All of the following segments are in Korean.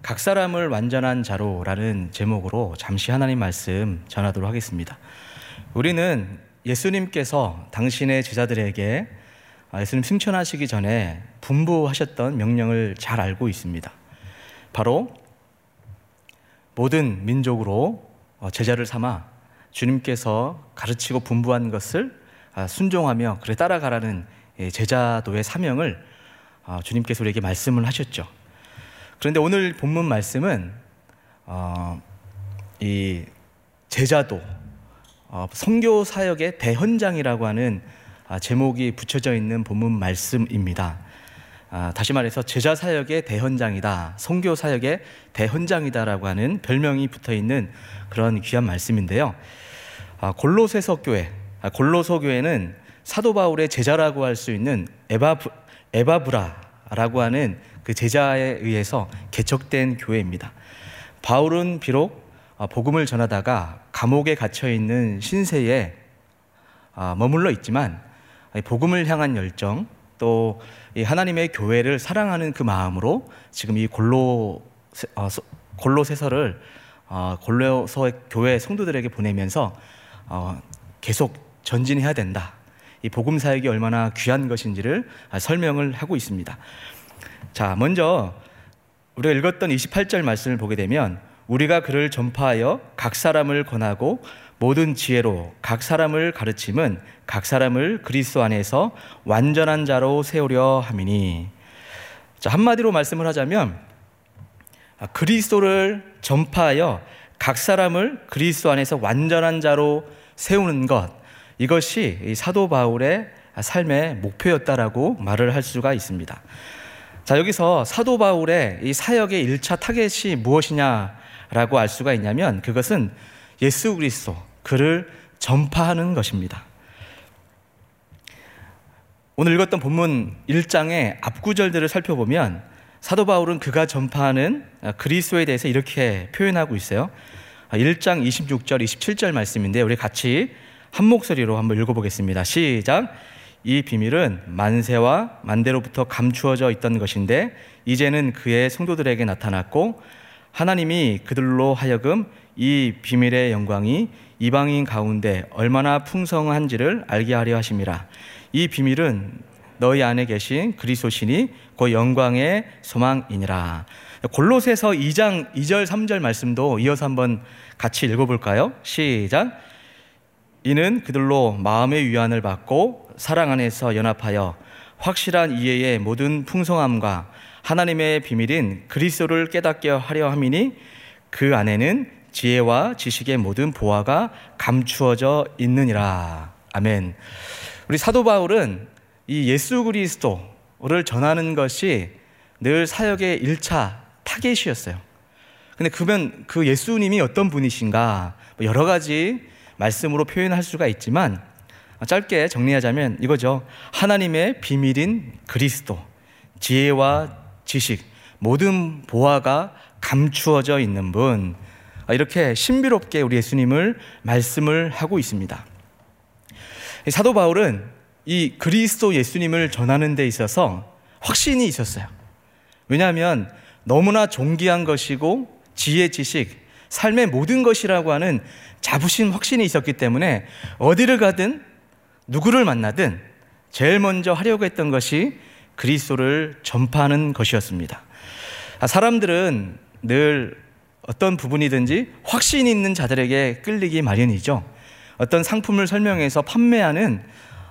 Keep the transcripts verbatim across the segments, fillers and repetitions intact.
각 사람을 완전한 자로라는 제목으로 잠시 하나님 말씀 전하도록 하겠습니다. 우리는 예수님께서 당신의 제자들에게 예수님 승천하시기 전에 분부하셨던 명령을 잘 알고 있습니다. 바로 모든 민족으로 제자를 삼아 주님께서 가르치고 분부한 것을 순종하며 그래 따라가라는 제자도의 사명을 주님께서 우리에게 말씀을 하셨죠. 그런데 오늘 본문 말씀은 어, 이 제자도 어, 선교 사역의 대현장이라고 하는 제목이 붙여져 있는 본문 말씀입니다. 아, 다시 말해서 제자 사역의 대현장이다, 선교 사역의 대현장이다라고 하는 별명이 붙어 있는 그런 귀한 말씀인데요. 아, 골로새서 교회, 아, 골로서 교회는 사도 바울의 제자라고 할 수 있는 에바브, 에바브라라고 하는 그 제자에 의해서 개척된 교회입니다. 바울은 비록 복음을 전하다가 감옥에 갇혀 있는 신세에 머물러 있지만 복음을 향한 열정, 또 하나님의 교회를 사랑하는 그 마음으로 지금 이 골로 골로새서를 골로서 교회 성도들에게 보내면서 계속 전진해야 된다, 이 복음 사역이 얼마나 귀한 것인지를 설명을 하고 있습니다. 자, 먼저 우리가 읽었던 이십팔 절 말씀을 보게 되면 우리가 그를 전파하여 각 사람을 권하고 모든 지혜로 각 사람을 가르침은 각 사람을 그리스도 안에서 완전한 자로 세우려 함이니. 자, 한마디로 말씀을 하자면 그리스도를 전파하여 각 사람을 그리스도 안에서 완전한 자로 세우는 것, 이것이 사도 바울의 삶의 목표였다라고 말을 할 수가 있습니다. 자, 여기서 사도 바울의 이 사역의 일 차 타겟이 무엇이냐라고 알 수가 있냐면 그것은 예수 그리스도, 그를 전파하는 것입니다. 오늘 읽었던 본문 일 장의 앞구절들을 살펴보면 사도 바울은 그가 전파하는 그리스도에 대해서 이렇게 표현하고 있어요. 일 장 이십육 절, 이십칠 절 말씀인데 우리 같이 한 목소리로 한번 읽어보겠습니다. 시작. 이 비밀은 만세와 만대로부터 감추어져 있던 것인데 이제는 그의 성도들에게 나타났고 하나님이 그들로 하여금 이 비밀의 영광이 이방인 가운데 얼마나 풍성한지를 알게 하려 하심이라. 이 비밀은 너희 안에 계신 그리스도시니 그 영광의 소망이니라. 골로새서 이 장 이 절 삼 절 말씀도 이어서 한번 같이 읽어볼까요? 시작. 이는 그들로 마음의 위안을 받고 사랑 안에서 연합하여 확실한 이해의 모든 풍성함과 하나님의 비밀인 그리스도를 깨닫게 하려 함이니 그 안에는 지혜와 지식의 모든 보화가 감추어져 있느니라. 아멘. 우리 사도 바울은 이 예수 그리스도를 전하는 것이 늘 사역의 일 차 타겟이었어요. 근데 그러면 그 예수님이 어떤 분이신가, 여러 가지 말씀으로 표현할 수가 있지만 짧게 정리하자면 이거죠. 하나님의 비밀인 그리스도, 지혜와 지식, 모든 보화가 감추어져 있는 분, 이렇게 신비롭게 우리 예수님을 말씀을 하고 있습니다. 사도 바울은 이 그리스도 예수님을 전하는 데 있어서 확신이 있었어요. 왜냐하면 너무나 존귀한 것이고 지혜, 지식, 삶의 모든 것이라고 하는 자부심, 확신이 있었기 때문에 어디를 가든 누구를 만나든 제일 먼저 하려고 했던 것이 그리스도를 전파하는 것이었습니다. 사람들은 늘 어떤 부분이든지 확신 있는 자들에게 끌리기 마련이죠. 어떤 상품을 설명해서 판매하는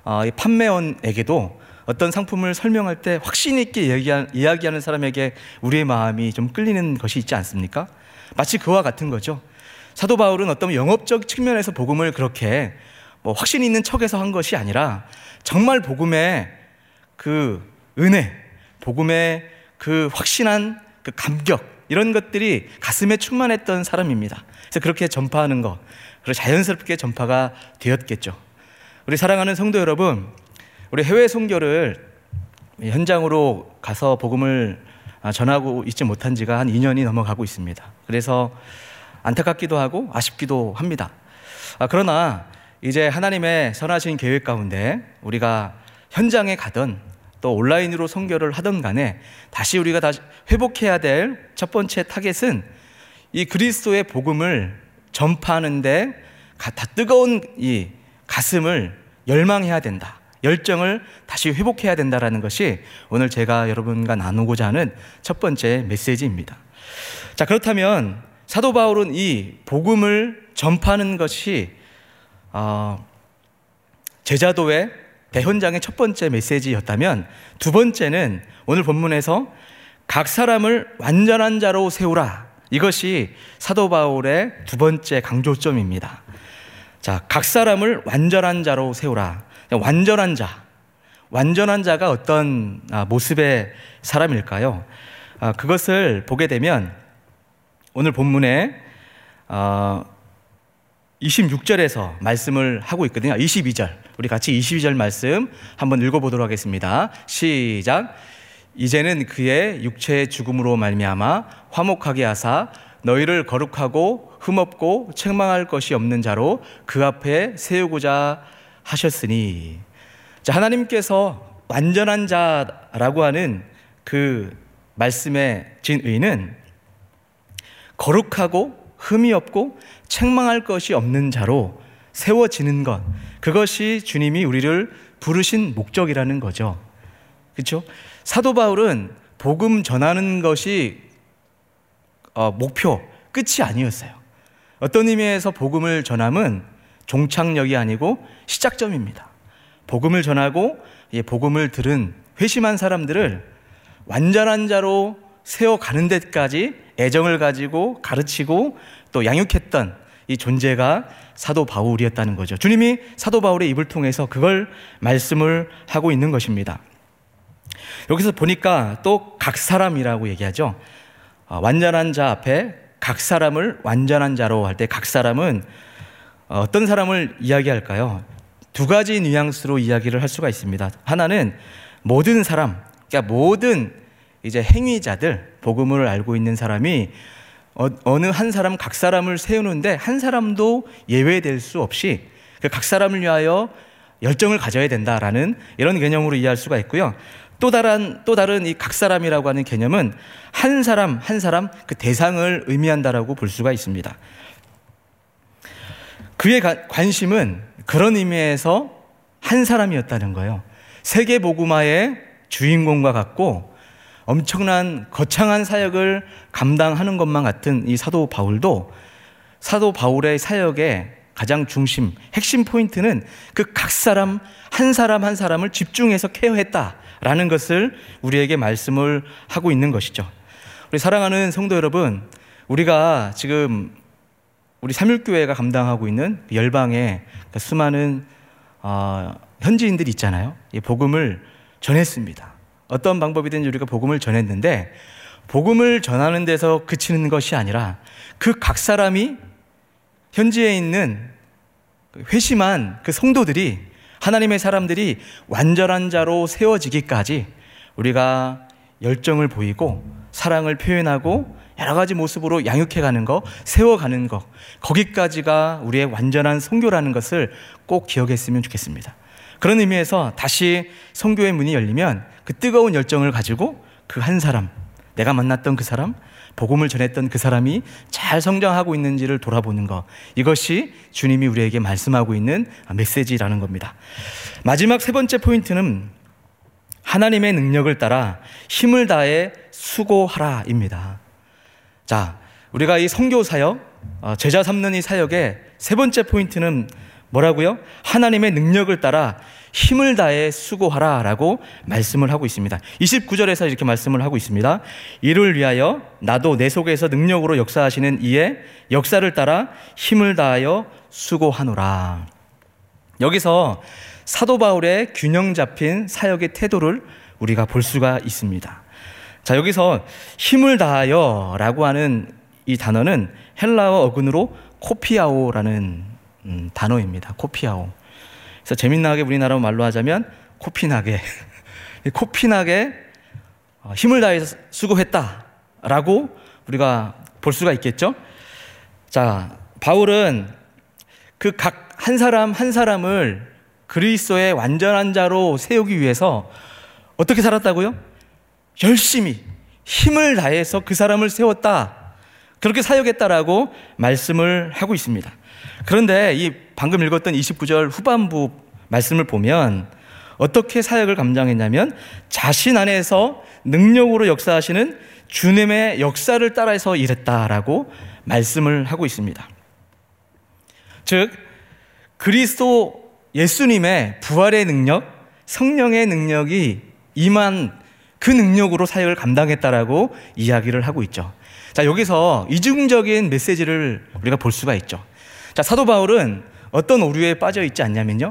판매원에게도 어떤 상품을 설명할 때 확신 있게 이야기하는 사람에게 우리의 마음이 좀 끌리는 것이 있지 않습니까? 마치 그와 같은 거죠. 사도 바울은 어떤 영업적 측면에서 복음을 그렇게 뭐 확신 있는 척해서 한 것이 아니라 정말 복음의 그 은혜, 복음의 그 확신한 그 감격, 이런 것들이 가슴에 충만했던 사람입니다. 그래서 그렇게 전파하는 것, 그리고 자연스럽게 전파가 되었겠죠. 우리 사랑하는 성도 여러분, 우리 해외 선교를 현장으로 가서 복음을 전하고 있지 못한 지가 한 이 년이 넘어가고 있습니다. 그래서 안타깝기도 하고 아쉽기도 합니다. 그러나 이제 하나님의 선하신 계획 가운데 우리가 현장에 가든 또 온라인으로 선교를 하던 간에 다시 우리가 다시 회복해야 될 첫 번째 타겟은 이 그리스도의 복음을 전파하는데 다 뜨거운 이 가슴을 열망해야 된다. 열정을 다시 회복해야 된다라는 것이 오늘 제가 여러분과 나누고자 하는 첫 번째 메시지입니다. 자, 그렇다면 사도 바울은 이 복음을 전파하는 것이 어, 제자도의 대현장의 첫 번째 메시지였다면, 두 번째는 오늘 본문에서 각 사람을 완전한 자로 세우라, 이것이 사도 바울의 두 번째 강조점입니다. 자, 각 사람을 완전한 자로 세우라. 완전한 자, 완전한 자가 어떤 모습의 사람일까요? 그것을 보게 되면 오늘 본문에 이십육 절에서 말씀을 하고 있거든요. 이십이 절, 우리 같이 이십이 절 말씀 한번 읽어보도록 하겠습니다. 시작. 이제는 그의 육체의 죽음으로 말미암아 화목하게 하사 너희를 거룩하고 흠없고 책망할 것이 없는 자로 그 앞에 세우고자 하셨으니. 자, 하나님께서 완전한 자라고 하는 그 말씀의 진의는 거룩하고 흠이 없고 책망할 것이 없는 자로 세워지는 것, 그것이 주님이 우리를 부르신 목적이라는 거죠. 그렇죠? 사도 바울은 복음 전하는 것이 어, 목표, 끝이 아니었어요. 어떤 의미에서 복음을 전함은 종착역이 아니고 시작점입니다. 복음을 전하고 이 복음을 들은 회심한 사람들을 완전한 자로 세워가는 데까지 애정을 가지고 가르치고 또 양육했던 이 존재가 사도 바울이었다는 거죠. 주님이 사도 바울의 입을 통해서 그걸 말씀을 하고 있는 것입니다. 여기서 보니까 또 각 사람이라고 얘기하죠. 완전한 자 앞에 각 사람을 완전한 자로 할 때 각 사람은 어떤 사람을 이야기할까요? 두 가지 뉘앙스로 이야기를 할 수가 있습니다. 하나는 모든 사람, 그러니까 모든 이제 행위자들, 복음을 알고 있는 사람이 어, 어느 한 사람, 각 사람을 세우는데 한 사람도 예외될 수 없이 그 각 사람을 위하여 열정을 가져야 된다라는 이런 개념으로 이해할 수가 있고요. 또 다른 또 다른 이 각 사람이라고 하는 개념은 한 사람 한 사람 그 대상을 의미한다라고 볼 수가 있습니다. 그의 가, 관심은 그런 의미에서 한 사람이었다는 거예요. 세계 복음화의 주인공과 같고 엄청난 거창한 사역을 감당하는 것만 같은 이 사도 바울도 사도 바울의 사역의 가장 중심, 핵심 포인트는 그 각 사람 한 사람 한 사람을 집중해서 케어했다라는 것을 우리에게 말씀을 하고 있는 것이죠. 우리 사랑하는 성도 여러분, 우리가 지금 우리 삼일교회가 감당하고 있는 열방의 수많은 어, 현지인들이 있잖아요. 이 복음을 전했습니다. 어떤 방법이든지 우리가 복음을 전했는데 복음을 전하는 데서 그치는 것이 아니라 그 각 사람이 현지에 있는 회심한 그 성도들이, 하나님의 사람들이 완전한 자로 세워지기까지 우리가 열정을 보이고 사랑을 표현하고 여러 가지 모습으로 양육해가는 거, 세워가는 거, 거기까지가 우리의 완전한 선교라는 것을 꼭 기억했으면 좋겠습니다. 그런 의미에서 다시 선교의 문이 열리면 그 뜨거운 열정을 가지고 그 한 사람, 내가 만났던 그 사람, 복음을 전했던 그 사람이 잘 성장하고 있는지를 돌아보는 것, 이것이 주님이 우리에게 말씀하고 있는 메시지라는 겁니다. 마지막 세 번째 포인트는 하나님의 능력을 따라 힘을 다해 수고하라입니다. 자, 우리가 이 선교 사역, 제자 삼는 이 사역의 세 번째 포인트는 뭐라고요? 하나님의 능력을 따라 힘을 다해 수고하라라고 말씀을 하고 있습니다. 이십구 절에서 이렇게 말씀을 하고 있습니다. 이를 위하여 나도 내 속에서 능력으로 역사하시는 이의 역사를 따라 힘을 다하여 수고하노라. 여기서 사도 바울의 균형 잡힌 사역의 태도를 우리가 볼 수가 있습니다. 자, 여기서 힘을 다하여 라고 하는 이 단어는 헬라어 어근으로 코피아오라는 음, 단어입니다. 코피아오. 그래서 재밌나게 우리나라 말로 하자면 코피나게 코피나게 힘을 다해서 수고했다라고 우리가 볼 수가 있겠죠. 자, 바울은 그 각 한 사람 한 사람을 그리스도의 완전한 자로 세우기 위해서 어떻게 살았다고요? 열심히 힘을 다해서 그 사람을 세웠다. 그렇게 사역했다라고 말씀을 하고 있습니다. 그런데 이 방금 읽었던 이십구 절 후반부 말씀을 보면 어떻게 사역을 감당했냐면 자신 안에서 능력으로 역사하시는 주님의 역사를 따라서 일했다라고 말씀을 하고 있습니다. 즉 그리스도 예수님의 부활의 능력, 성령의 능력이 임한 그 능력으로 사역을 감당했다라고 이야기를 하고 있죠. 자, 여기서 이중적인 메시지를 우리가 볼 수가 있죠. 자, 사도 바울은 어떤 오류에 빠져 있지 않냐면요,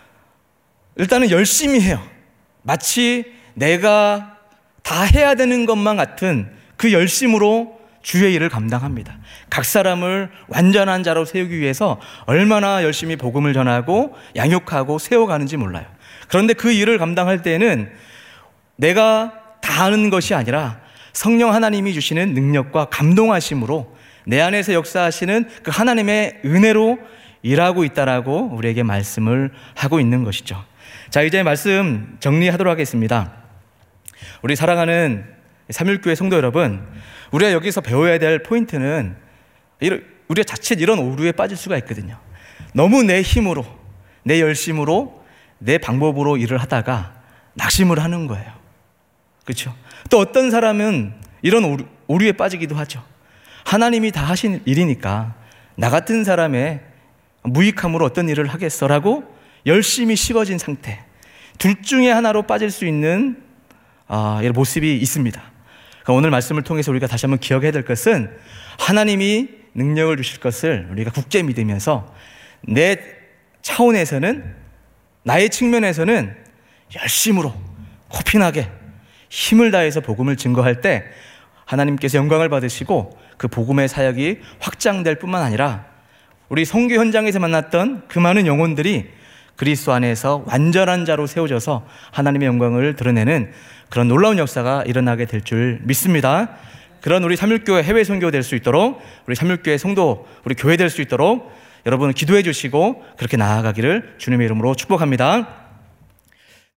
일단은 열심히 해요. 마치 내가 다 해야 되는 것만 같은 그 열심으로 주의 일을 감당합니다. 각 사람을 완전한 자로 세우기 위해서 얼마나 열심히 복음을 전하고 양육하고 세워가는지 몰라요. 그런데 그 일을 감당할 때에는 내가 다 하는 것이 아니라 성령 하나님이 주시는 능력과 감동하심으로 내 안에서 역사하시는 그 하나님의 은혜로 일하고 있다라고 우리에게 말씀을 하고 있는 것이죠. 자, 이제 말씀 정리하도록 하겠습니다. 우리 사랑하는 삼일교회 성도 여러분, 우리가 여기서 배워야 될 포인트는 우리가 자칫 이런 오류에 빠질 수가 있거든요. 너무 내 힘으로, 내 열심으로, 내 방법으로 일을 하다가 낙심을 하는 거예요. 그렇죠? 또 어떤 사람은 이런 오류, 오류에 빠지기도 하죠. 하나님이 다 하신 일이니까 나 같은 사람의 무익함으로 어떤 일을 하겠어라고 열심히 식어진 상태, 둘 중에 하나로 빠질 수 있는 아, 이런 모습이 있습니다. 그러니까 오늘 말씀을 통해서 우리가 다시 한번 기억해야 될 것은 하나님이 능력을 주실 것을 우리가 굳게 믿으면서 내 차원에서는, 나의 측면에서는 열심으로 코피나게 힘을 다해서 복음을 증거할 때 하나님께서 영광을 받으시고 그 복음의 사역이 확장될 뿐만 아니라 우리 선교 현장에서 만났던 그 많은 영혼들이 그리스도 안에서 완전한 자로 세워져서 하나님의 영광을 드러내는 그런 놀라운 역사가 일어나게 될 줄 믿습니다. 그런 우리 삼일교회 해외 선교 될 수 있도록, 우리 삼일교회 성도, 우리 교회 될 수 있도록 여러분 기도해 주시고 그렇게 나아가기를 주님의 이름으로 축복합니다.